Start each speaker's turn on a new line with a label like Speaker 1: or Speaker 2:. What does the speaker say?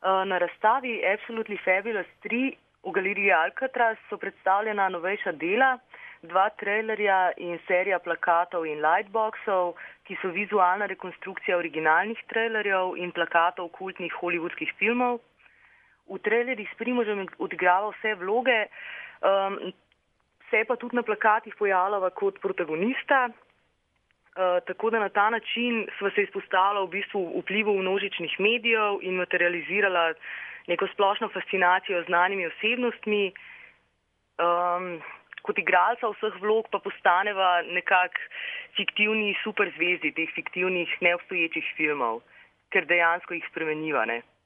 Speaker 1: Na razstavi Absolutely Fabulous 3 v galeriji Alcatraz so predstavljena novejša dela, 2 trailerja in serija plakatov in lightboxov, ki so vizualna rekonstrukcija originalnih trailerjev in plakatov kultnih hollywoodskih filmov. V trailerjih s Primožem odigrava vse vloge, se pa tudi na plakatih pojavljava kot protagonista, tako da na ta način sva se izpostavila v bistvu vplivu množičnih medijev in materializirala neko splošno fascinacijo z znanimi osebnostmi. Kot igralca vseh vlog pa postaneva nekak fiktivni superzvezdi teh fiktivnih neobstoječih filmov, ker dejansko jih spremeniva, ne.